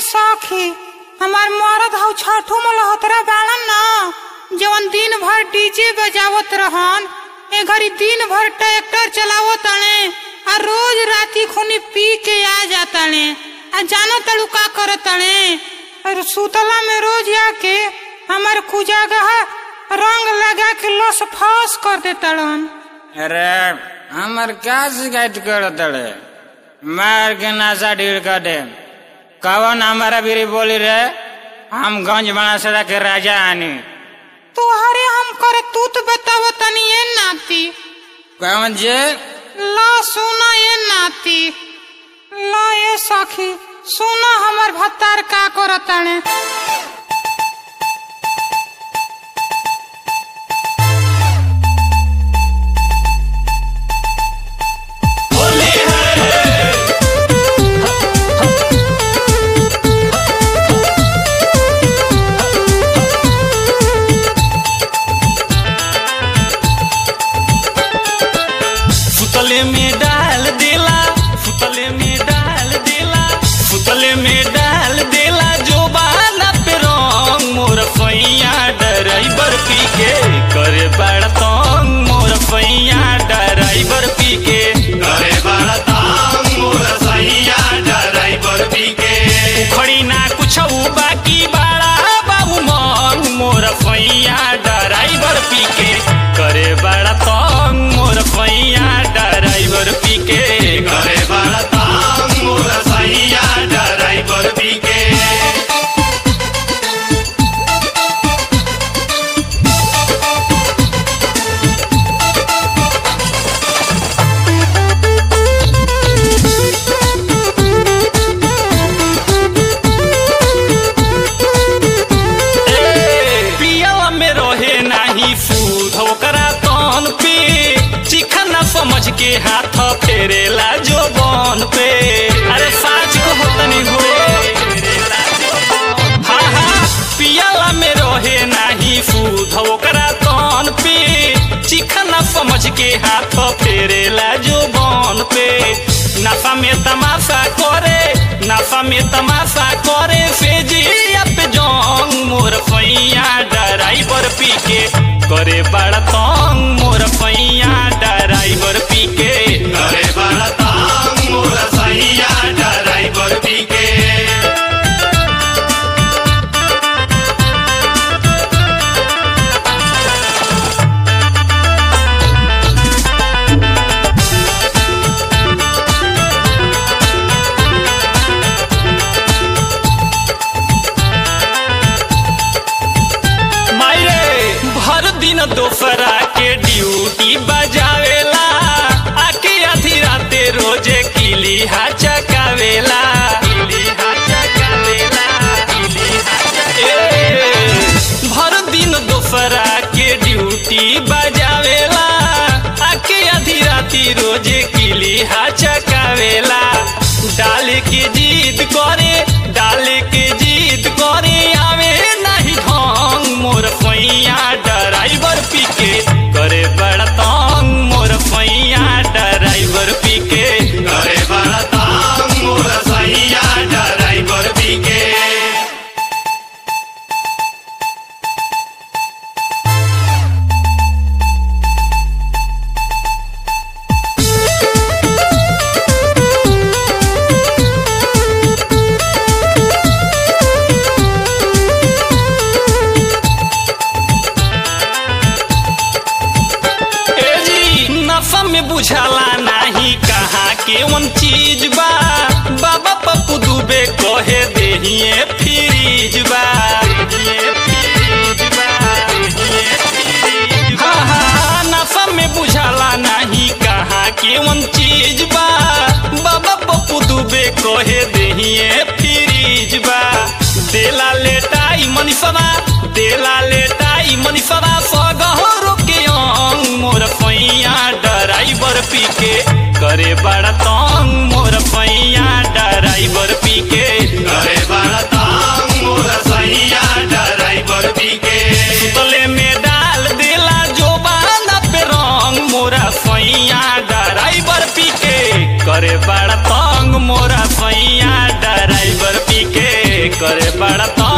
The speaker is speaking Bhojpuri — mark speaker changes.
Speaker 1: सखी हमार मरद हौ छठू मलहोत्रा बाड़न न जवन दिन भर डीजे बजावत रहन ए घड़ी दिन भर ट्रैक्टर चलावत तने आ रोज राती खुनी पी के आ जाताने आ जानो तड़ू का करत तने और सुतला में रोज आके हमार कुजागह रंग लगा के लस फस कर देतड़न।
Speaker 2: अरे हमार क्या शिकायत करत रे मार के नासा ढील कर दे कवन हमारा बीरी बोली रे हम गंज बना सदा के राजा आनी
Speaker 1: तुहरे हम करे तू तो बताव तनी ये नाती
Speaker 2: कवन जे
Speaker 1: ला सुना ये नाती ला ये सखी सुना हमार भत्तार का करताने।
Speaker 3: फुतले में डाल देला जो बाला पे रंग मोर फैया ड्राइवर पी के करे बड़ा तंग मोर फैया ड्राइवर पी के करे बड़ा तंग मोर फैया ड्राइवर पी के खड़ी ना कुछ बाकी बड़ा बाबू मंग मोर फैया ड्राइवर पी के करे बड़ा तंग मोर फैया ड्राइवर पी के करे बड़ा तंग मोर फैया ड्राइवर पी के। समझ के हाथ फेरेला जो बन पे अरे साज को होतनी हो हाँ हाँ पियाला में रहे नाही सूद ओकरा तन पे चिखना समझ के हाथ फेरेला जो बन पे नशा में तमाशा करे फेजिया पे जंग मोर फैया ड्राइवर पी के करे बड़ा तंग मोर फैया ड्राइवर पी के करे बड़ा तंग मोर फैया ड्राइवर पी के। दोसरा के ड्यूटी बजावेला आके आधी राते रोजे किली चकावेला भर दिन दोसरा के ड्यूटी बजावेला आके आधी राती रोजे किली चकावेला डाले के जीत करे आवे नहीं ढंग मोर फैया ड्राइवर पी के करे बड़ा तंग मोर फैया ड्राइवर पी के करे बड़ा तंग मोर फैया ड्राइवर पी के। बुझाला नहीं कहाँ के वन चीज बा बाबा पप्पू दुबे कहे देहिए फ्रीज बा हाँ हाँ नशा में बुझाला नहीं कहाँ के वन चीज बा बाबा पप्पू दुबे कहे देहिए फ्रीज बा देला लेटाई मनीषवा सगहरो के अंग मोर फैया ड्राइवर पी के करे बड़ा तंग मोर फैया ड्राइवर पी के करे बड़ा तंग मोर फैया ड्राइवर पी के सुतले में डाल देला जो बाला पे रंग मोरा फैया ड्राइवर पी के करे बड़ा तंग मोरा फैया ड्राइवर पी के बड़ा तंग